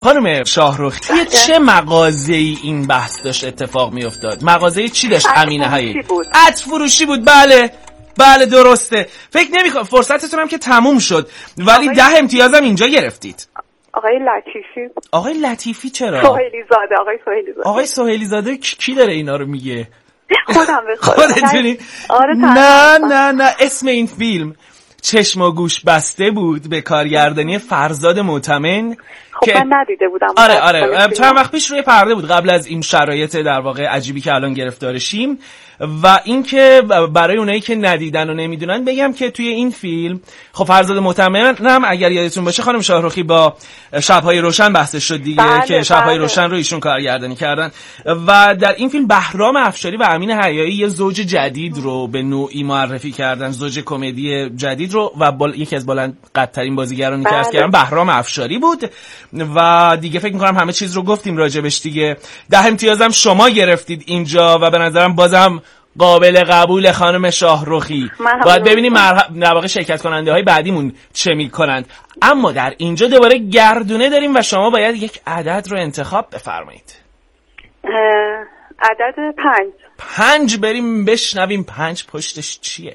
خانم شاهرخی توی چه مغازه‌ای این بحث داشت اتفاق میافتاد؟ مغازه چی داشت امینه حیی؟ عطر فروشی بود. بله درسته. فکر نمی‌کنم فرصتتون هم که تموم شد، ولی 10 امتیازم اینجا گرفتید. آقای لطیفی چرا؟ آقای سهیلی زاده کی داره اینا رو میگه؟ خودتونی؟ نه اسم این فیلم چشم و گوش بسته بود به کارگردانی فرزاد معتمن. خب من ندیده بودم. آره چند وقت پیش روی پرده بود قبل از این شرایط در واقع عجیبی که الان گرفتارشیم. و اینکه برای اونایی که ندیدن و نمیدونن بگم که توی این فیلم خب فرزاد معتمن هم اگر یادتون باشه خانم شاهرخی با شب‌های روشن بحثش شد دیگه، که شب‌های روشن رو ایشون کارگردانی کردن. و در این فیلم بهرام افشاری و امین حیایی یه زوج جدید رو به نوعی معرفی کردن، زوج کمدی جدید رو، و یکی از بلند قدترین بازیگرانی که کردن بهرام افشاری بود. و دیگه فکر می‌کنم همه چیز رو گفتیم راجبش دیگه. 10 امتیازم شما گرفتید اینجا و به نظرم بازم قابل قبول خانم شاهرخی. باید ببینیم در واقع شرکت کننده های بعدیمون چه میکنند. اما در اینجا دوباره گردونه داریم و شما باید یک عدد رو انتخاب بفرمایید. عدد 5 بریم بشنویم 5 پشتش چیه.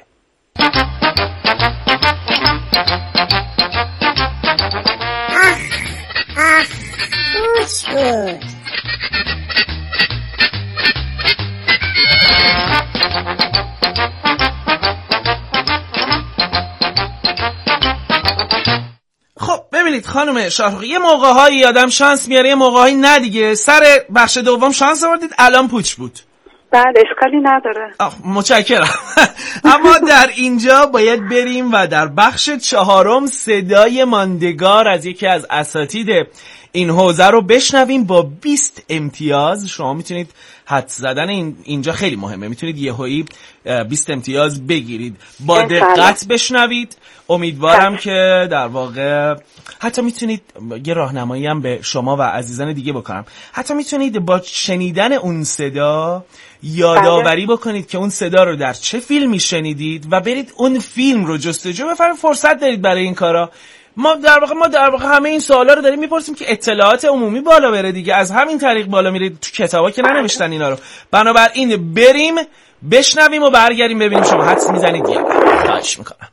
خب ببینید خانم شاهرخی، یه موقع‌هایی آدم شانس میاره، یه موقع‌هایی نه دیگه. سر بخش دوم شانس آوردید، الان پوچ بود. بله اشکالی نداره. متشکرم. اما در اینجا باید بریم و در بخش 4 صدای ماندگار از یکی از اساتید این حوزه رو بشنویم با 20 امتیاز. شما میتونید حد زدن اینجا خیلی مهمه، میتونید یهویی 20 امتیاز بگیرید. با دقت بشنوید. امیدوارم که در واقع حتی میتونید یه راهنمایی هم به شما و عزیزان دیگه بکنم. حتی میتونید با شنیدن اون صدا یادآوری بکنید که اون صدا رو در چه فیلمی شنیدید و برید اون فیلم رو جستجو بفرمایید. فرصت دارید برای این کارا. ما در واقع همه این سوالا رو داریم میپرسیم که اطلاعات عمومی بالا بره دیگه. از همین طریق بالا میره. تو کتابا که ننوشتن اینا رو. بنابراین بریم بشنویم و برگردیم ببینیم شما حدس میزنید یا نه. خواهش میکنم.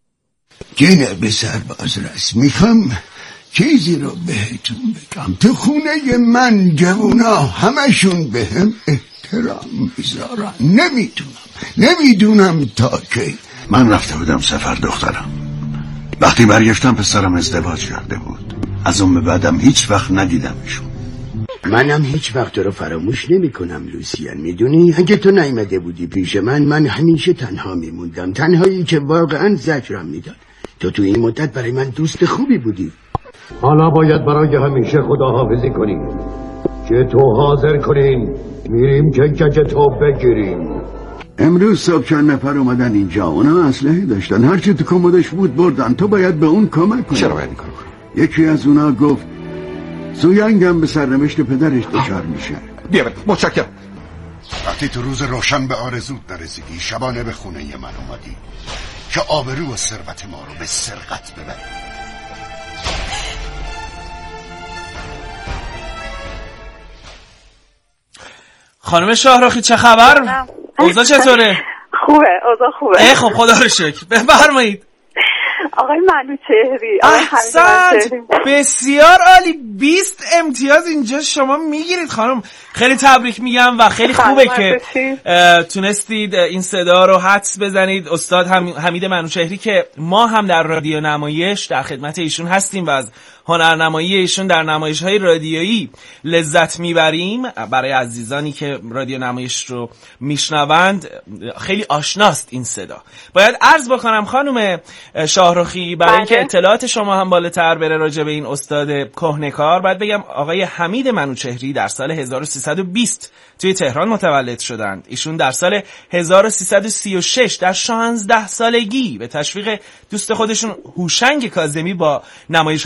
جناب سرباز راست میخوام چیزی رو بهتون بگم. تو خونه من جوونا همشون بهم احترام میذارن. نمیدونم تا کی. من رفته بودم سفر دخترم. وقتی برگشتم پسرم ازدواج کرده بود. از اون به بعدم هیچ وقت ندیدمشون. منم هیچ وقت رو فراموش نمی کنم لوسیان. میدونی اگه تو نیامده بودی پیش من همیشه تنها میموندم. تنهایی که واقعا زجرم میداد. تو این مدت برای من دوست خوبی بودی. حالا باید برای همیشه خداحافظی کنیم. که تو حاضر کنین میریم که گج تو بگیریم. امروز صبح چند نفر اومدن اینجا. اونا اسلحه داشتن. هرچی تو کمدش بود بردن. تو باید به اون کمک کنی. چرا باید این کارو کنم؟ یکی از اونا گفت سویانگم به سرنوشت پدرش دچار میشه. بیا متشکرم. وقتی تو روز روشن به آرزوت نرسیدی شبانه به خونه من اومدی که آبرو و ثروت ما رو به سرقت ببری. خانم شاهرخی چه خبر؟ اوضاع چطوره؟ خوبه، اوضاع خوبه. خب خدا رو شکر. بفرمایید. آقای منوچهری، احسنت، بسیار عالی. 20 امتیاز اینجا شما میگیرید خانم. خیلی تبریک میگم و خیلی خوبه که تونستید این صدا رو حدس بزنید. استاد حمید منوچهری که ما هم در رادیو نمایش در خدمت ایشون هستیم و از هنرنمایی ایشون در نمایش‌های رادیویی لذت میبریم. برای عزیزانی که رادیو نمایش رو میشنوند خیلی آشناست این صدا. باید عرض بکنم خانم شاهرخی برای اینکه اطلاعات شما هم بالاتر بره راجع به این استاد کهنه‌کار، باید بگم آقای حمید منوچهری در سال 1320 توی تهران متولد شدند. ایشون در سال 1336 در 16 سالگی به تشویق دوست خودشون هوشنگ کاظمی با نمایش‌های رادیویی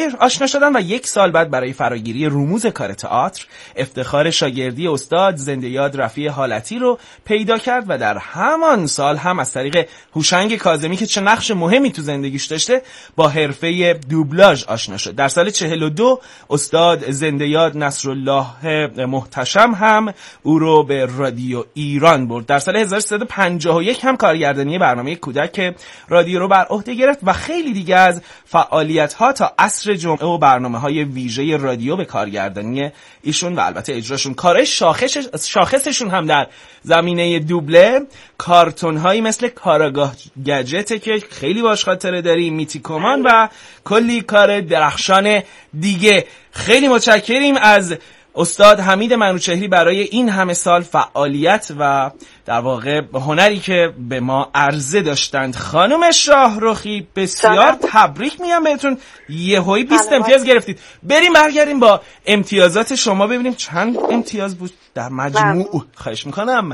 زنده‌ای آشنا شدن و 1 سال بعد برای فراگیری رموز کار تئاتر افتخار شاگردی استاد زنده‌یاد رفیع حالتی رو پیدا کرد و در همان سال هم از طریق هوشنگ کاظمی که چه نقش مهمی تو زندگیش داشته با حرفه دوبلاژ آشنا شد. در سال 42 استاد زنده‌یاد نصرالله محتشم هم او رو به رادیو ایران برد. در سال 1351 هم کارگردانی برنامه کودک رادیو رو بر عهده گرفت و خیلی دیگه از فعالیت‌ها تا عصر جمعه و برنامه‌های ویژه رادیو به کارگردانی ایشون و البته اجراشون. کارهای شاخصشون هم در زمینه دوبله کارتون‌هایی مثل کاراگاه گجته که خیلی باش خاطره داریم، میتی کمان و کلی کار درخشان دیگه. خیلی متشکریم از استاد حمید منوچهری برای این همه سال فعالیت و در واقع هنری که به ما عرضه داشتند. خانم شاهرخی بسیار تبریک میگم بهتون، یهویی 20 امتیاز گرفتید. برگردیم با امتیازات شما ببینیم چند امتیاز بود در مجموع. خواهش میکنم.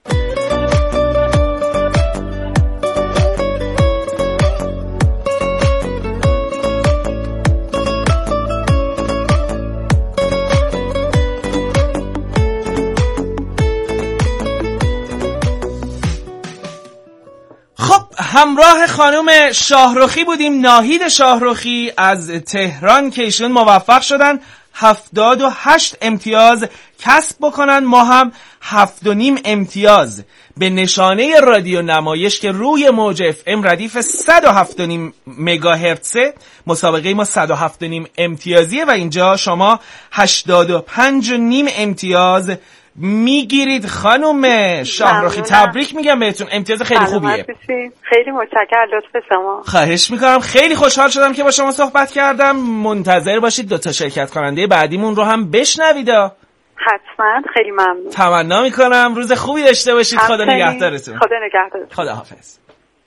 همراه خانم شاهرخی بودیم، ناهید شاهرخی از تهران که ایشون موفق شدن 78 امتیاز کسب بکنن. ما هم 7.5 امتیاز به نشانه رادیو نمایش که روی موج FM ردیف 107.5 مگاهرتزه. مسابقه ما 107.5 امتیازیه و اینجا شما 85.5 امتیاز میگیرید. خانم شاهرخی تبریک میگم بهتون، امتیاز خیلی خوبیه. خیلی متشکرم لطف شما. خواهش میکنم. خیلی خوشحال شدم که با شما صحبت کردم. منتظر باشید 2 شرکت کننده بعدیمون رو هم بشنوید. حتما. خیلی ممنون. تمنا میکنم روز خوبی داشته باشید. خدا نگهدارتون. خدا نگهدارتون. خدا حافظ.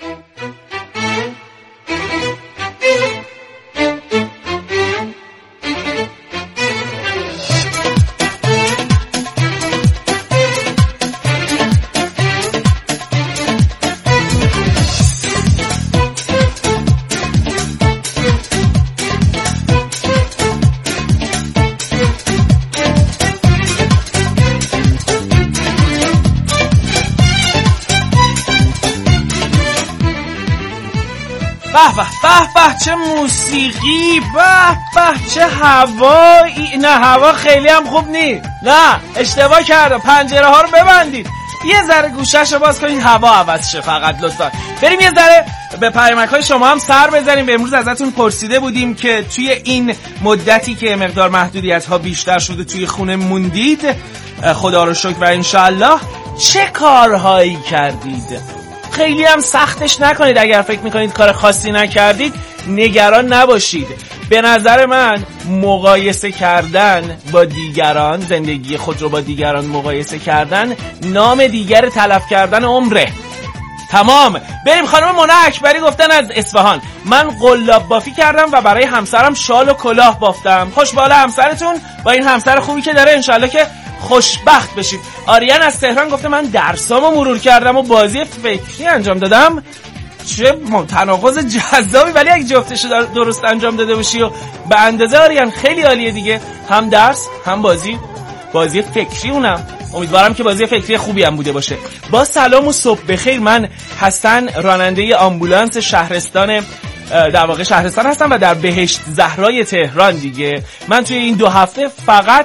به چه موسیقی، به چه هوایی. نه هوا خیلی هم خوب نی. نه اشتباه کردم، پنجره ها رو ببندید، یه ذره گوشش رو باز کنید هوا عوض شه فقط لطفا. بریم یه ذره به پیامک های شما هم سر بزنیم. به امروز ازتون پرسیده بودیم که توی این مدتی که مقدار محدودیت ها بیشتر شده توی خونه موندید، خدا رو شکر و انشالله، چه کارهایی کردید؟ خیلی هم سختش نکنید. اگر فکر میکنید کار خاصی نکردید نگران نباشید. به نظر من مقایسه کردن با دیگران، زندگی خود رو با دیگران مقایسه کردن، نام دیگر تلف کردن عمره. تمام. بریم. خانم منى اکبری گفتن از اصفهان، من قلاب بافی کردم و برای همسرم شال و کلاه بافتم. خوشبال همسرتون با این همسر خوبی که داره، انشالله که خوشبخت بشید. آریان از تهران گفته من درسامو مرور کردم و بازی فکری انجام دادم. چه تناقض جذابی، ولی اگه جفتش درست انجام داده باشی و به اندازه آریان خیلی عالیه دیگه، هم درس هم بازی فکری. اونم امیدوارم که بازی فکری خوبی هم بوده باشه. با سلام و صبح بخیر، من حسن راننده آمبولانس شهرستان، در واقع شهرستان هستم و در بهشت زهرای تهران دیگه. من توی این 2 هفته فقط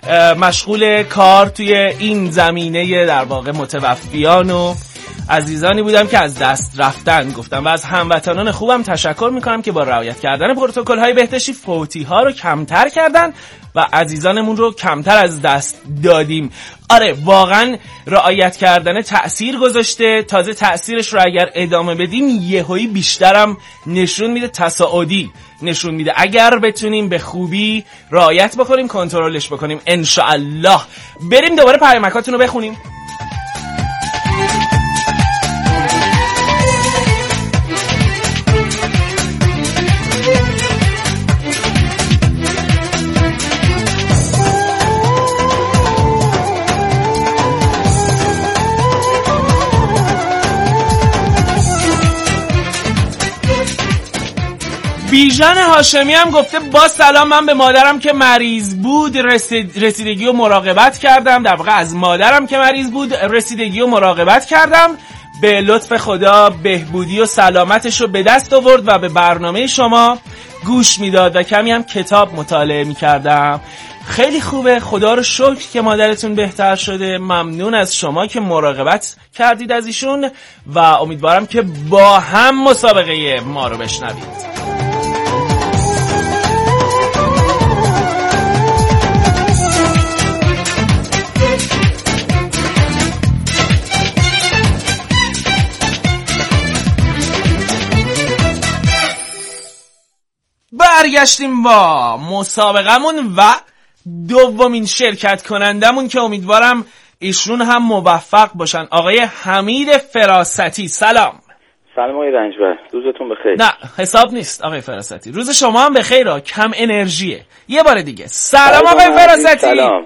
مشغول کار توی این زمینه در واقع متوفیان و عزیزانی بودم که از دست رفتن گفتم و از هموطنان خوبم تشکر میکنم که با رعایت کردن پروتکل‌های بهداشتی فوتی‌ها رو کمتر کردن و عزیزانمون رو کمتر از دست دادیم. آره واقعا رعایت کردن تأثیر گذاشته. تازه تأثیرش رو اگر ادامه بدیم یهویی بیشترم نشون میده، تصاعدی نشون میده. اگر بتونیم به خوبی رعایت بکنیم، کنترلش بکنیم انشاءالله. بریم دوباره پیامکاتون رو بخونیم. بیژن هاشمی هم گفته با سلام، من به مادرم که مریض بود رسیدگی و مراقبت کردم. در واقع از مادرم که مریض بود رسیدگی و مراقبت کردم. به لطف خدا بهبودی و سلامتش رو به دست آورد و به برنامه شما گوش میداد و کمی هم کتاب مطالعه میکردم. خیلی خوبه، خدا رو شکر که مادرتون بهتر شده. ممنون از شما که مراقبت کردید از ایشون و امیدوارم که با هم مسابقه ما رو بشنوید. برگشتیم با مسابقمون و دومین شرکت کنندمون که امیدوارم ایشون هم موفق باشن. آقای حمید فراستی، سلام. سلام آقای رنجبر، روزتون بخیر. نه حساب نیست آقای فراستی، روز شما هم بخیر. کم انرژیه. یه بار دیگه سلام آقای فراستی.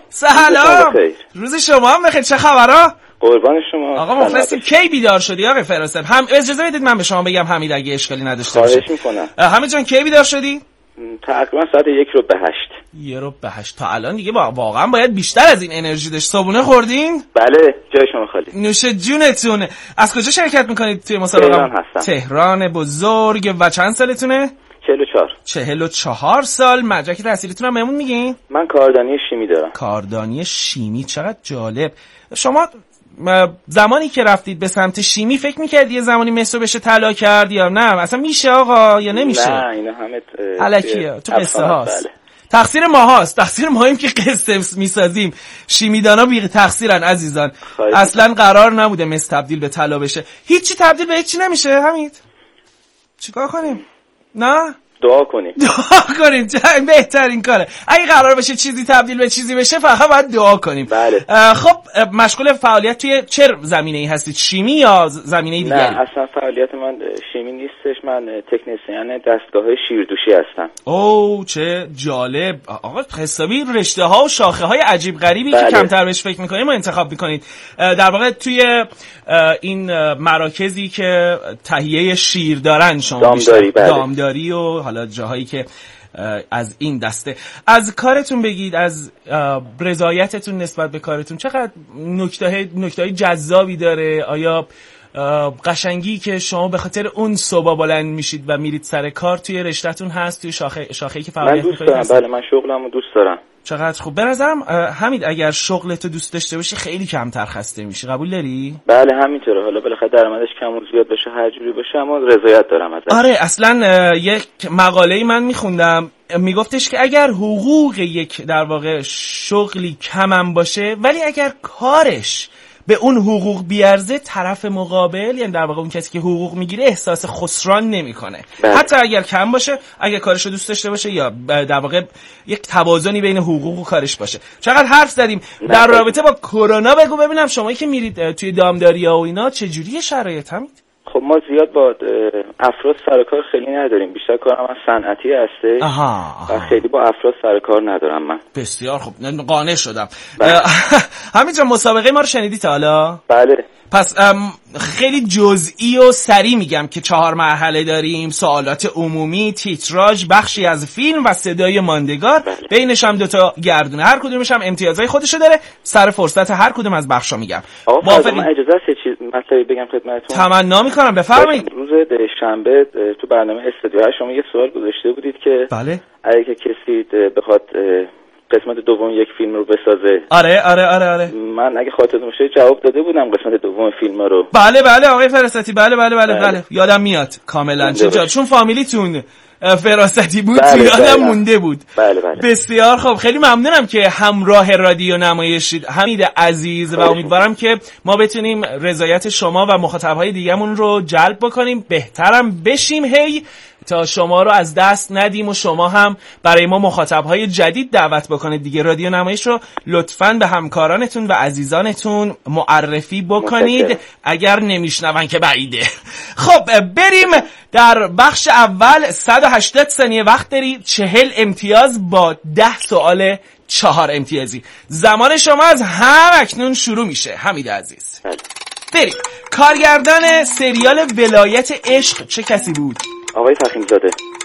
سلام. روز شما هم بخیر. چه خبرها؟ قربان شما. آقا مخلصیم. کی بیدار شدی آقای فراستی؟ هم اجازه بدید من به شما بگم حمید اگه اشکالی نداشته باشه. خواهش میکنم. حمید جان کی بیدار شدی؟ تقریبا ساعت 1:08. 1:08 تا الان دیگه واقعا باید بیشتر از این انرژی داشت. صبحونه خوردین؟ بله، جای شما خالی. نوش جونتون. از کجا شرکت میکنید توی مسابقه؟ تهران هستم. تهران بزرگ. و چند سالتونه؟ 44. 44 سال. مدرک تحصیلیتون هم بهمون میگین؟ من کاردانی شیمی دارم. کاردانی شیمی، چقدر جالب. شما زمانی که رفتید به سمت شیمی فکر میکردی یه زمانی مصر بشه طلا کرد یا نه؟ اصلا میشه آقا یا نمیشه؟ نه اینا همه الکیه، تو قصه هاست. بله. تقصیر ما هاست، تقصیر مایم که قصه میسازیم. شیمیدانا بی تقصیرن عزیزان. اصلا قرار نبوده مصر تبدیل به طلا بشه. هیچی تبدیل به هیچی نمیشه. حمید چیکار کنیم؟ نه دعا کنیم. دعا کنیم بهترین کاره. اگه قرار بشه چیزی تبدیل به چیزی بشه فقط باید دعا کنیم. بله. خب مشغول فعالیت توی چه زمینه‌ای هستید؟ شیمی یا زمینه دیگری؟ نه اصلا فعالیت من شیمی نیستش. من تکنسین دستگاه شیردوشی هستم. اوه چه جالب. آقا حسابی رشته ها و شاخه های عجیب غریبی بله. که کمتر بهش فکر می‌کنیم و انتخاب می‌کنید. در واقع توی این مراکزی که تهیه شیر دارن شما دامداری. بله. دامداری و حالا جاهایی که از این دسته. از کارتون بگید، از رضایتتون نسبت به کارتون چقدر نکته‌های جذابی داره؟ آیا قشنگی که شما به خاطر اون صبح بلند میشید و میرید سر کار توی رشته‌تون هست، توی شاخه‌ای که فعالیت می‌کنید؟ من دوست دارم. بله من شغلمو دوست دارم. چقدر خوب. به نظرم حمید اگر شغلتو دوست داشته باشی خیلی کمتر خسته میشی. قبول داری؟ بله همینطوره. حالا بالاخره درآمدش کم و زیاد بشه هر جوری باشه اما رضایت دارم ازش. آره اصلا یک مقاله‌ای من میخوندم میگفتش که اگر حقوق یک در واقع شغلی کمم باشه ولی اگر کارش به اون حقوق بیارزه، طرف مقابل یعنی در واقع اون کسی که حقوق میگیره احساس خسران نمیکنه. حتی اگر کم باشه، اگر کارش رو دوست داشته باشه یا در واقع یک توازنی بین حقوق و کارش باشه. چقدر حرف زدیم در رابطه با کرونا. بگو ببینم شما که میرید توی دامداری‌ها و اینا چجوریه شرایط؟ هم خب ما زیاد با افراد سر کار خیلی نداریم. بیشتر کارم از صنعتی هسته و خیلی با افراد سر کار ندارم من. بسیار خوب، قانع شدم. همینجا مسابقه ما رو شنیدی تا حالا؟ بله. پس خیلی جزئی و سریع میگم که 4 مرحله داریم: سوالات عمومی، تیتراژ، بخشی از فیلم و صدای ماندگار. بله. بینش هم 2 گردونه، هر کدومش هم امتیازهای خودشو داره. سر فرصت هر کدوم از بخشا میگم. آقا من اجازه است یه چیز مطلبی بگم خدمتتون؟ تمنا میکنم بفرمایید. روز شنبه تو برنامه استودیو شما یه سوال گذاشته بودید که بله اگه کسی بخواد قسمت دوم یک فیلم رو بسازه. آره. من اگه خاطرتون باشه جواب داده بودم قسمت دوم فیلم رو. بله آقای فراستی. بله یادم میاد کاملا. چون فامیلیتون فراستی بود. بله، یادم مونده بود. بله. بسیار خوب. خیلی ممنونم که همراه رادیو نمایشید حمید عزیز و امیدوارم که ما بتونیم رضایت شما و مخاطبهای دیگه‌مون رو جلب بکنیم، بهترم بشیم تا شما رو از دست ندیم و شما هم برای ما مخاطبهای جدید دعوت بکنید دیگه. رادیو نمایش رو لطفاً به همکارانتون و عزیزانتون معرفی بکنید. اگر نمیشنون که بعیده. خب بریم در بخش اول. 180 ثانیه وقت داری، 40 امتیاز با 10 سوال 4 امتیازی. زمان شما از همکنون شروع میشه حمید عزیز. بریم. کارگردان سریال ولایت عشق چه کسی بود؟ آقای فخیم زاده.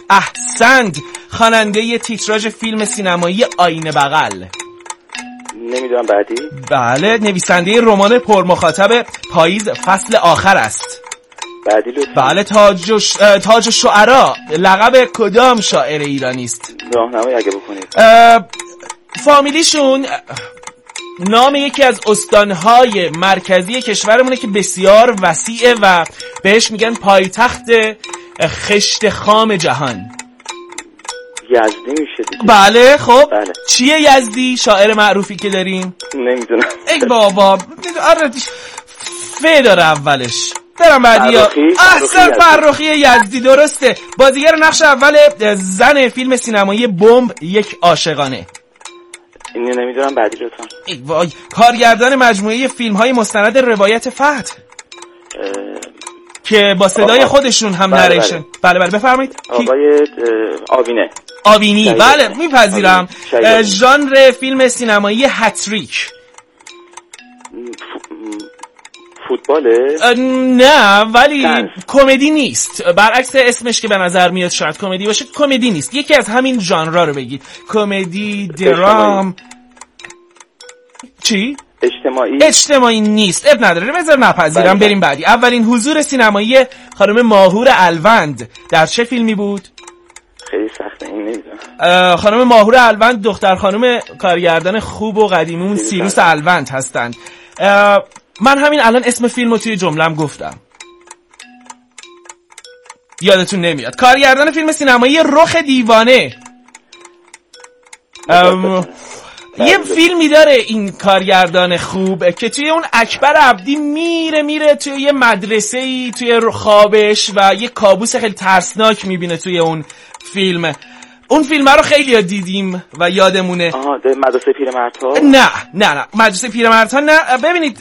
احسنت. خواننده تیتراژ فیلم سینمایی آینه بغل. نمیدونم بعدی. بله، نویسنده رمان پرمخاطب پاییز فصل آخر است. بعدی لطفا. بله، تاج شعرا لقب کدام شاعر ایرانی است؟ راهنمایی اگه بکنید. فامیلیشون نام یکی از استانهای مرکزی کشورمونه که بسیار وسیعه و بهش میگن پایتخت خشت خام جهان. یزدی میشه دیگه. بله. خب بله. چیه یزدی شاعر معروفی که داریم؟ نمیدونم. ای بابا، آره ف داره اولش. برم بعدی. احسن، فرخی یزدی، درسته. بازیگر نقش اول زن فیلم سینمایی بمب یک عاشقانه. اینو نمیدونم بعدی لطفا. ای وای، کارگردان مجموعه فیلم‌های مستند روایت فتح که با صدای خودشون هم نریشن. بله بفرمایید. آقای آبینی. بله میپذیرم. ژانر فیلم سینمایی هتریک. فوتباله؟ نه، ولی کمدی نیست. برعکس اسمش که به نظر میاد شاید کمدی باشه، کمدی نیست. یکی از همین ژانرها رو بگید. کمدی، درام. چی؟ اجتماعی نیست. اب نداره، بذار نپذیرم. بریم بعدی. اولین حضور سینمایی خانم ماهور الوند در چه فیلمی بود؟ خیلی سخته، این نمیدونم. خانم ماهور الوند دختر خانم کارگردان خوب و قدیمیمون سیروس الوند هستند. من همین الان اسم فیلمو توی جمله‌ام گفتم. یادتون نمیاد. کارگردان فیلم سینمایی رخ دیوانه. یه فیلمی داره این کارگردان خوب که توی اون اکبر عبدی میره توی یه مدرسه‌ای توی خوابش و یه کابوس خیلی ترسناک میبینه توی اون فیلم. اون فیلم رو خیلی دیدیم و یادمونه. مدرسه پیرمردها؟ نه مدرسه پیرمردها نه. ببینید،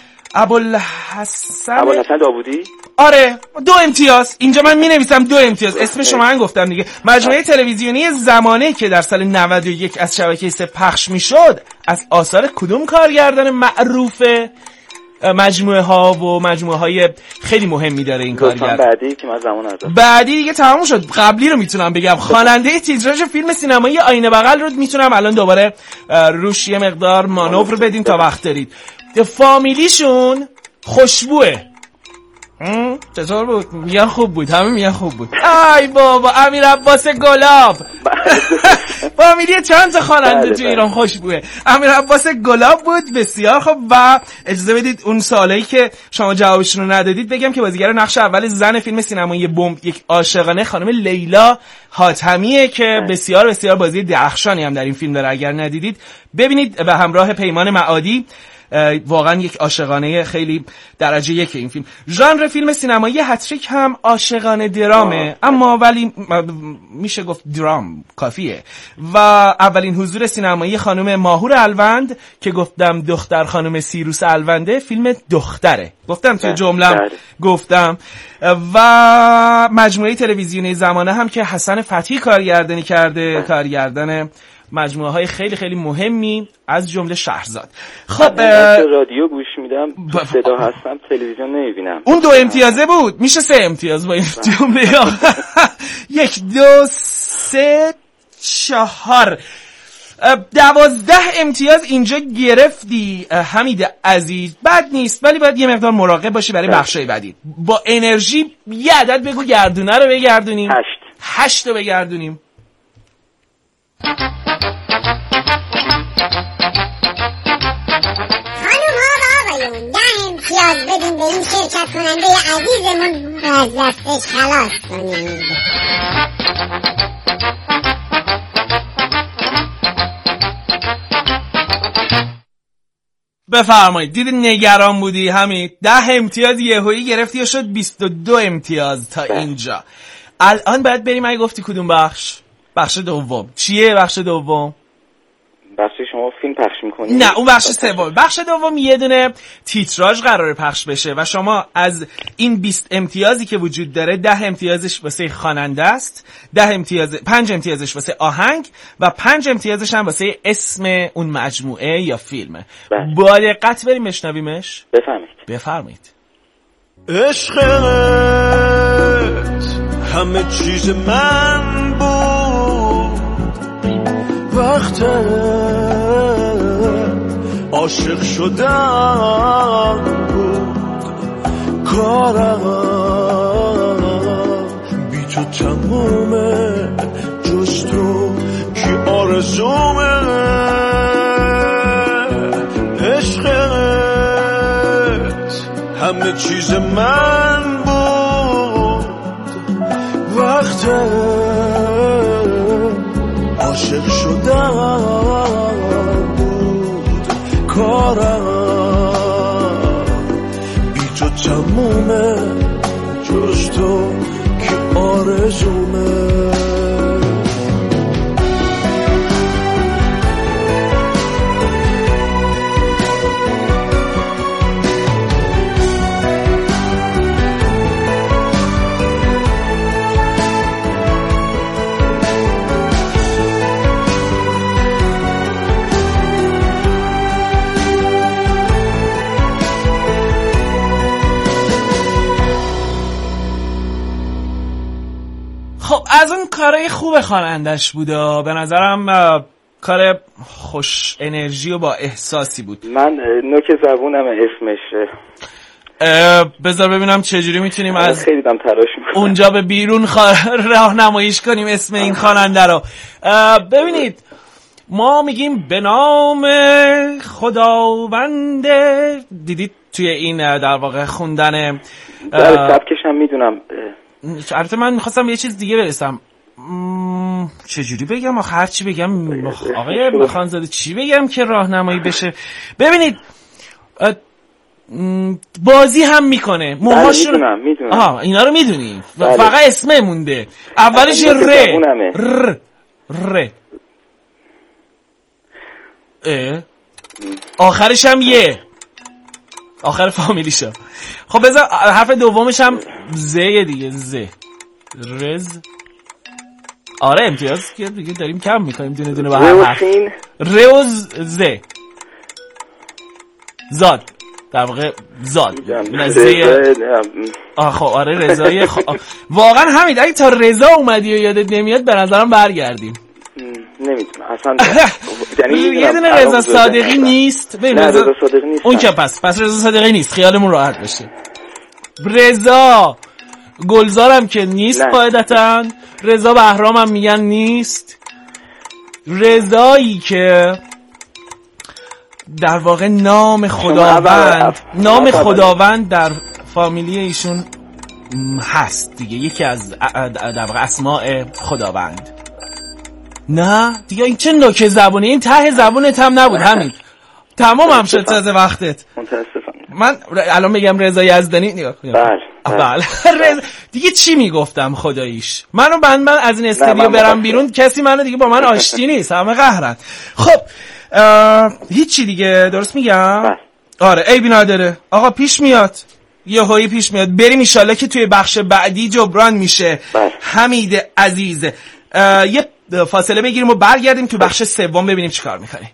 ابوالحسن داوودی. آره، 2 امتیاز. اینجا من می‌نویسم 2 امتیاز. اسم شما من گفتم دیگه. مجموعه تلویزیونی زمانه که در سال 91 از شبکه 3 پخش میشد، از آثار کدوم کارگردان معروف مجموعه ها و مجموعه های خیلی مهمی داره این کارگردان؟ بعدی که من زمان ازش. بعدی دیگه تمام شد. قبلی رو میتونم بگم. خواننده تیتراژ فیلم سینمایی آینه بغل رو میتونم الان دوباره روش یه مقدار مانور بدیم تا وقت دارید. فامیلیشون خوشبوه. چطور بود؟ میگن خوب بود. همه میگن خوب بود. ای بابا، امیر عباس گلاب. فامیلی چند تا خواننده تو ایران خوشبوه. امیر عباس گلاب بود. بسیار خوب. و اجازه بدید اون سوالایی که شما جوابشون رو ندادید بگم که بازیگر نقش اول زن فیلم سینمایی بمب یک عاشقانه خانم لیلا حاتمیه که بسیار بازی درخشانی هم در این فیلم داره. اگر ندیدید ببینید به همراه پیمان معادی. واقعا یک عاشقانه خیلی درجه یک این فیلم. ژانر فیلم سینمایی هتریک هم عاشقانه درامه، اما ولی میشه گفت درام کافیه. و اولین حضور سینمایی خانم ماهور الوند که گفتم دختر خانم سیروس الونده، فیلم دختره. گفتم توی جمله‌ام گفتم. و مجموعه تلویزیونی زمانه هم که حسن فتحی کارگردانی کرده، کارگردان مجموعه های خیلی خیلی مهمی از جمله شهرزاد. خب رادیو گوش میدم، صدا هستم، تلویزیون نمیبینم. اون 2 امتیازه بود. میشه 3 امتیاز با این جمله. 1 2 3 4 12 امتیاز اینجا گرفتی حمید عزیز. بد نیست، ولی باید یه مقدار مراقب باشی برای بخشای بعدی. با انرژی یه عدد بگو گردونه رو بگردونیم. 8 رو بگردونیم. خانم ها و آقایون، 10 امتیاز بدیم به این شرکت کننده عزیزمون از دستش خلاص کنید. بفرمایید. دیدی نگران بودی حمید؟ 10 امتیاز یهویی گرفتی و شد 22 امتیاز تا اینجا. الان باید بریم. اگه گفتی کدوم بخش دوم چیه؟ بخش دوم بخش شما فیلم پخش میکنید؟ نه، اون بخش سوم. بخش دوم یه دونه تیتراژ قراره پخش بشه و شما از این 20 امتیازی که وجود داره 10 امتیازش واسه خواننده است، 5 امتیازش واسه آهنگ و 5 امتیازش هم واسه اسم اون مجموعه یا فیلم. با دقت بریم بشنویمش. بفرمایید. عشقت همه چیز من بود، وقت عاشق شدن بود، کارم بی تو تمومه، جز تو کی آرزومه، عشقت همه چیز من بود، وقت عاشق شدن بود، کارم بی تو تمومه، جز تو که آرزومه. خب از اون کارهای خوب خوانندش بوده، به نظرم کار خوش انرژی و با احساسی بود. من نوک زبونم اسمشه. بذار ببینم چجوری میتونیم از خیلی دم تلاش میکنم اونجا به بیرون راهنماییش کنیم اسم این خواننده رو. ببینید ما میگیم به نام خداوند. دیدید توی این در واقع خوندن سبکش هم میدونم. البته من میخواستم یه چیز دیگه برسم. چجوری بگم هر چی بگم آقای خانزاده چی بگم که راهنمایی بشه. ببینید بازی هم میکنه موهاشون. میدونم. اینا رو میدونی. فقط اسمه مونده. اولش ر آخرش هم یه آخر فامیلیشا. خب بذار حرف دومش هم زه دیگه. زه رز. آره امتیاز که دیگه داریم کم میکنیم دونه دونه با هر حرف. روز زه زاد در واقع زاد خب آره رضایی. واقعا همین اگه تا رضا اومدی و یادت نمیاد به نظرم برگردیم. نمیتونم اصلا. یه دونه رضا صادقی نیست. رضا صادقی نیست. اون که پس رضا صادقی نیست، خیالمون راحت باشه. رضا گلزارم که نیست قاعدتا. رضا بهرام هم میگن نیست. رضایی که در واقع نام خداوند در فامیلی ایشون هست دیگه، یکی از در واقع اسماء خداوند. نه دیگه این چه نوک زبونه، این ته زبونت هم نبود همین. تمام هم شد از وقتت. متاسفم. من الان بگم رضا یزدانی نگاه کنم. بله. دیگه چی میگفتم خداییش. من از این استودیو برم بیرون کسی منو دیگه با من آشتی نیست، همه قهرن. خب هیچی دیگه درست میگم؟ آره عیبی نداره آقا. پیش میاد یه هایی پیش میاد. بریم ایشالله که توی بخش بعدی جبران میشه. حمید عزیز یه فاصله بگیریم و برگردیم تو بخش سوم ببینیم چی کار میکنیم.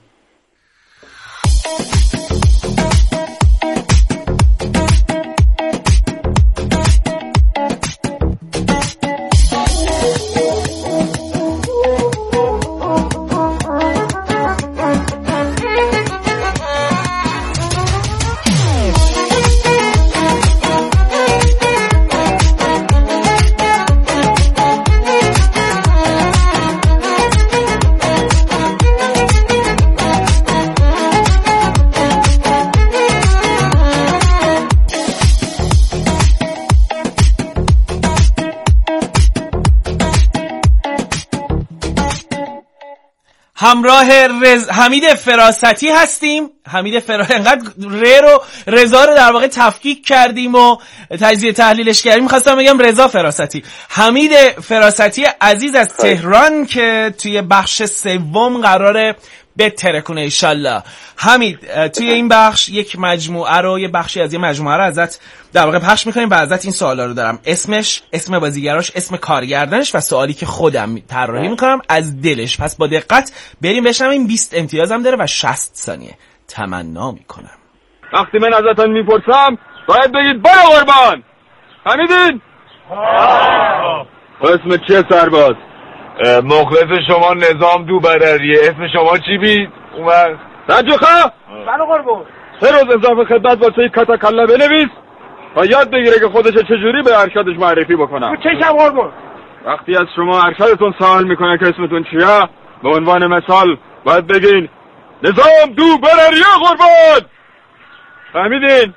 همراه حمید فراستی هستیم. انقدر رضا رو در واقع تفکیک کردیم و تجزیه تحلیلش کردیم، می‌خواستم بگم رضا فراستی. حمید فراستی عزیز از تهران که توی بخش سوم قراره بترکونه ایشالله. حمید توی این بخش یه بخشی از یه مجموعه رو ازت در واقع پخش میکنیم و ازت این سوالا رو دارم. اسمش، اسم بازیگراش، اسم کارگردانش و سوالی که خودم طراحی میکنم از دلش. پس با دقت بریم بشنویم. 20 امتیازم داره و 60 ثانیه. تمنا میکنم. وقتی من ازتون میپرسم باید بگید برو قربان. فهمیدین؟ اسم چیه سرباز؟ مخلص شما نظام دوبرریه. اسم شما چی بید؟ اومد رنجوخه؟ بله قربون. 3 روز اضافه خدمت واسه کاتاکالا بنویس و یاد بگیره که خودش چجوری به ارشدش معرفی بکنه. چشم قربون. وقتی از شما ارشدتون سوال میکنه که اسمتون چیه، به عنوان مثال باید بگین نظام دوبرریه قربان. فهمیدین؟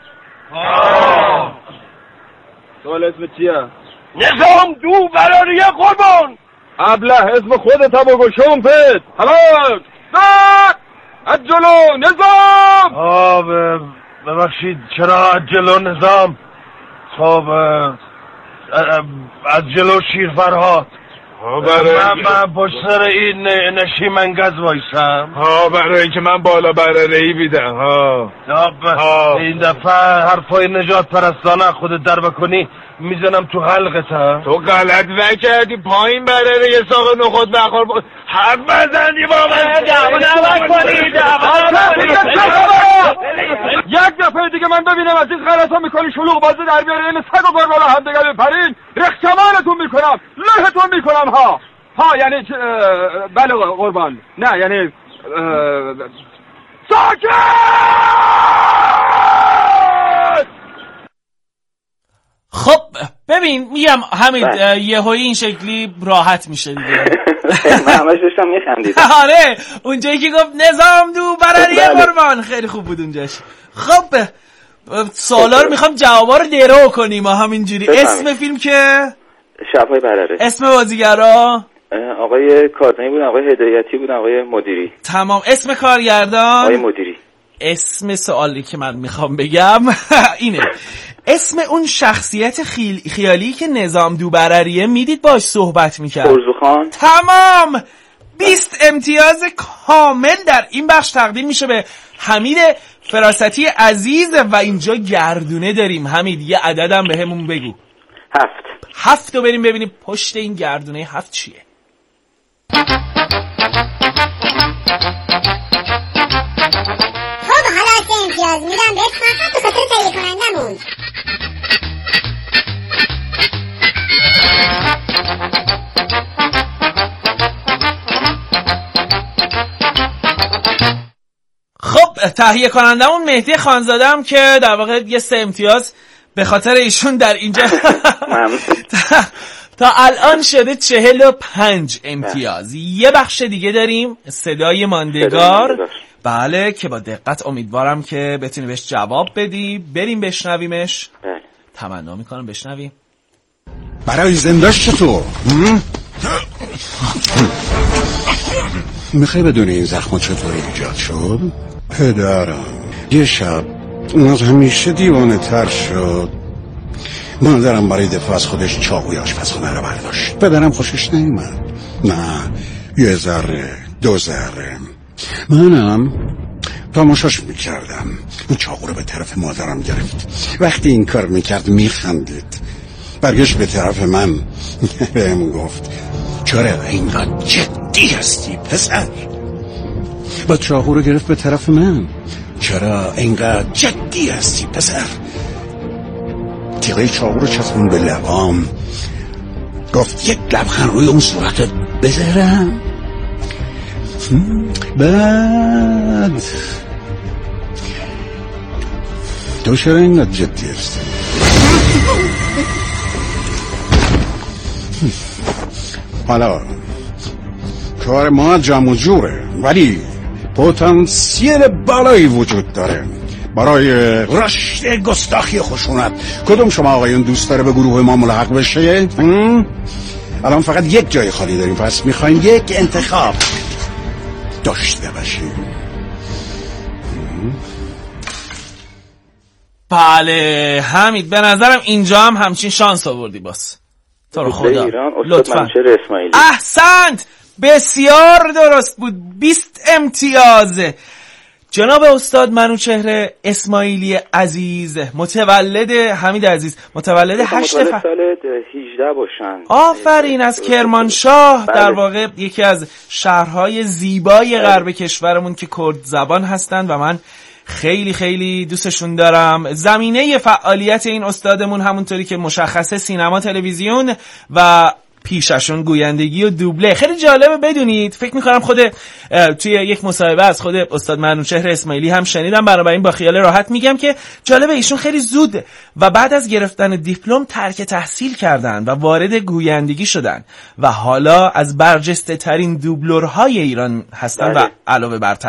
سوال اسم چیه؟ نظام دوبرریه قربان. ابله اسم خودت هم بگو شومپت. حالا از جلو نظام. ببخشید چرا از جلو نظام؟ خب از جلو شیر فرهاد. من پشت سر این نشیمنگز وایسم. برای اینکه من بالا برره‌ای بیدم. این دفعه حرفای نجات پرستانه خودت در بکنی میزنم تو حلقت. تو غلط نکردی، پایین برره یه ساق نخود بخور حرف بزنی با من. یک دفعه دیگه من ببینم از این غلطا میکنی شلوغ بازی در بیاره این سگ و بر بالا همدیگه بپرین رخشمانتون میکنم، لهتون میکنم. یعنی بله قربان. نه یعنی ساکت. خب ببین میگم حمید یهویی این شکلی راحت میشه دیگه. من همش داشتم میخندیدم. آره اونجایی که گفت نظام دوبرریه قربان خیلی خوب بود اونجاش. خب سوالا رو میخوام جوابا رو درو کنیم ما همینجوری. اسم فیلم که شب‌های برره. اسم بازیگرا آقای کاظمی بود، آقای هدایتی بود، آقای مدیری. تمام. اسم کارگردان آقای مدیری. اسم سوالی که من میخوام بگم اینه، اسم اون شخصیت خیالی که نظام دوبرریه میدید باش صحبت میکرد. فرزوخان. تمام. 20 امتیاز کامل در این بخش تقدیم میشه به حمید فراستی عزیز. و اینجا گردونه داریم. حمید یه عددم به همون بگو. 7 رو بریم ببینیم پشت این گردونه 7 چیه. خب حالا 3 امتیاز میدم بهت فقط به خاطر تهیه کنندمون. خب تهیه کنندمون مهدی خانزاده هم که در واقع یه 3 امتیاز به خاطر ایشون در اینجا تا الان شده 45 امتیاز. یه بخش دیگه داریم، صدای ماندگار. بله که با دقت امیدوارم که بتونی بهش جواب بدی. بریم بشنویمش. تمنا میکنم بشنویم. برای زنده‌اش چطور؟ میخوای بدونی این زخم چطوری ایجاد شد؟ پدرم یه شب اون از همیشه دیوانه تر شد. مادرم برای دفاع از خودش چاقوی آشپزخونه رو برداشت. پدرم خوشش نیومد. نه 1 ذره 2 ذره. منم تماشاش میکردم. اون چاقو رو به طرف مادرم گرفت. وقتی این کار میکرد میخندید. برگشت به طرف من بهم گفت چرا اینقدر جدی هستی پسر؟ با چاقو رو گرفت به طرف من. چرا اینقدر جدی هستی پسر؟ تیغه چاقو رو چسبون به لبام. گفت یک لبخند روی اون صورتت بذارم. بعد تو چرا اینقدر جدی هستی؟ حالا کار ما جمع و جوره ولی پتانسیل بالایی وجود داره برای رشد گستاخی خشونت. کدوم شما آقایون دوست داره به گروه ما ملحق بشه؟ الان فقط یک جای خالی داریم، پس میخوایم یک انتخاب داشته باشیم. بله حمید به نظرم اینجا هم همچین شانس آوردی باز. تو رو خدا لطفا. احسنت، بسیار درست بود. 20 امتیاز. جناب استاد منوچهر اسماعیلی عزیز، متولد حمید عزیز، متولد 8 سال 18 باشن. آفرین، از کرمانشاه. در واقع یکی از شهرهای زیبای غرب کشورمون که کرد زبان هستند و من خیلی خیلی دوستشون دارم. زمینه فعالیت این استادمون همونطوری که مشخصه سینما، تلویزیون و پیششون گویندگی و دوبله. خیلی جالبه بدونید، فکر میکنم خود توی یک مصاحبه از خود استاد منوچهر اسماعیلی هم شنیدم، بنابراین با خیال راحت میگم که جالبه ایشون خیلی زود و بعد از گرفتن دیپلم ترک تحصیل کردن و وارد گویندگی شدن و حالا از برجسته ترین دوبلورهای ایران هستن و علاوه بر